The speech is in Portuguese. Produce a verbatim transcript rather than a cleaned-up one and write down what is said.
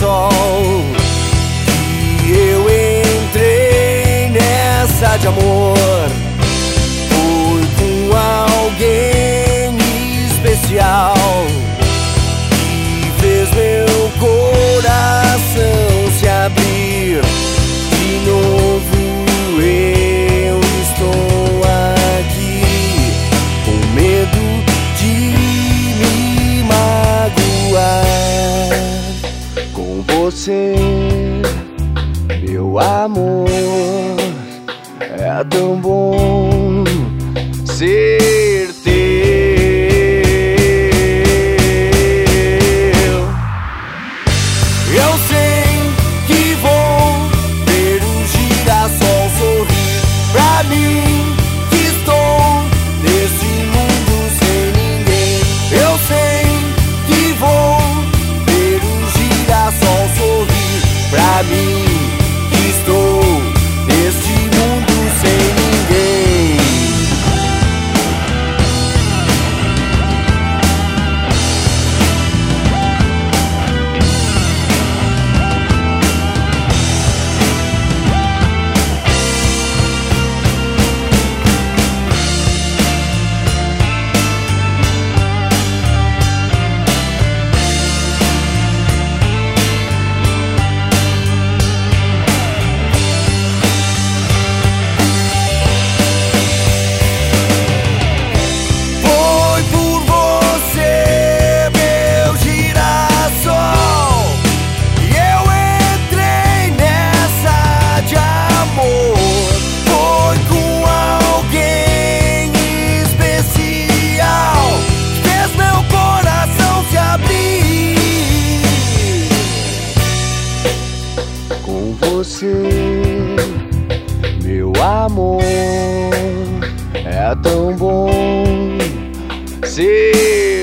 girassol que eu entrei nessa de amor. Foi com alguém especial que fez meu coração se abrir de novo. Eu estou aqui com medo de me magoar. Com você, meu amor, é tão bom ser teu. Eu sei que vou ver um girassol sorrir pra mim, que estou nesse mundo sem ninguém. Eu sei que vou ver um girassol sorrir pra mim, que estou neste mundo sem ninguém. Com você, meu amor, é tão bom ser